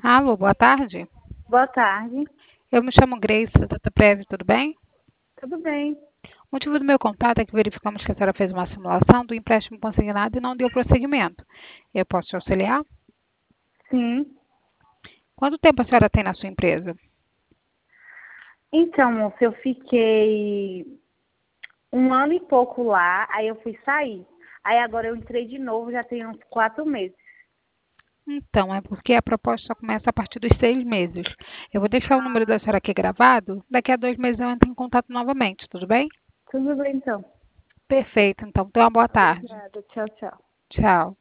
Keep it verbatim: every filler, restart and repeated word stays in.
Alô, boa tarde. Boa tarde. Eu me chamo Grace, da DataPrev, tudo bem? Tudo bem? O motivo do meu contato é que verificamos que a senhora fez uma simulação do empréstimo consignado e não deu prosseguimento. Eu posso te auxiliar? Sim. Quanto tempo a senhora tem na sua empresa? Então, moça, eu fiquei um ano e pouco lá, aí eu fui sair. Aí agora eu entrei de novo, já tem uns quatro meses. Então, é porque a proposta só começa a partir dos seis meses. Eu vou deixar o número da senhora aqui gravado. Daqui a dois meses eu entro em contato novamente, tudo bem? Tudo bem, então. Perfeito, então. Tenha uma boa tarde. Obrigada. Tchau, tchau. Tchau.